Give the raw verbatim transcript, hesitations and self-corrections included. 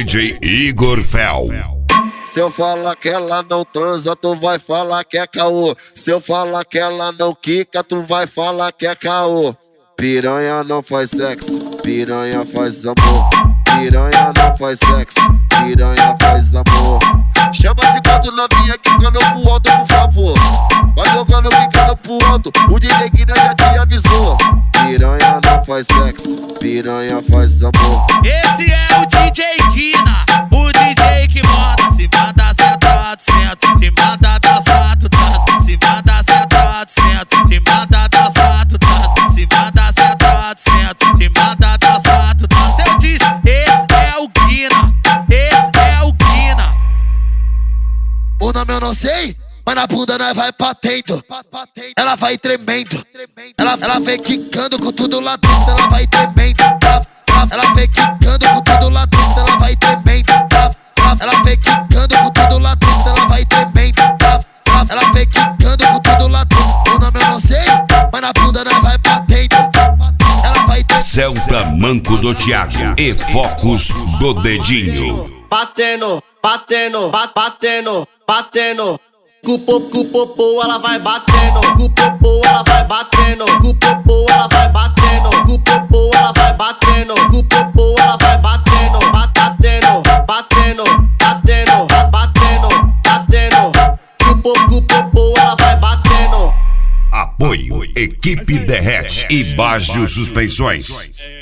J Igor Fel. Se eu falar que ela não transa, tu vai falar que é caô. Se eu falar que ela não quica, tu vai falar que é caô. Piranha não faz sexo, piranha faz amor. Piranha não faz sexo, piranha faz amor. Chama de quatro novinha quicando pro alto, por favor. Vai jogando, quicando pro alto, o D J Guina já te avisou. Piranha não faz sexo, piranha faz amor. Esse é o D J Guina, o D J que bota. Se manda sentado, senta, se manda dançar, tu dança. Se manda sentado, senta, se manda dançar, tu dança. Se manda sentado, senta, se manda dançar, tu dança. Eu disse, esse é o Guina, esse é o Guina. O nome eu não sei, mas na bunda nós vai batendo. Ela vai tremendo. Ela, ela vem quicando com tudo lá dentro. Ela vai tremendo. Ela, ela, ela vem quicando com tudo lá dentro. Ela vai tremendo. Ela, ela, ela vem quicando com tudo lá dentro. Ela vai tremendo. Ela, ela, ela vem quicando com tudo lá dentro. O nome eu não sei, mas na bunda nós vai batendo. Ela vai tremendo. Celta Manco do Thiago e Focos do Dedinho. Batendo, batendo, bat, batendo, batendo. Com popô, ela vai batendo. Com popô, ela vai batendo. Com popô, ela vai batendo. Com popô, ela vai batendo. Com popô, ela vai batendo. Batendo, batendo, batendo, batendo, batendo. Com popô, ela vai batendo. Apoio Equipe Derrete e Bajo Suspensões.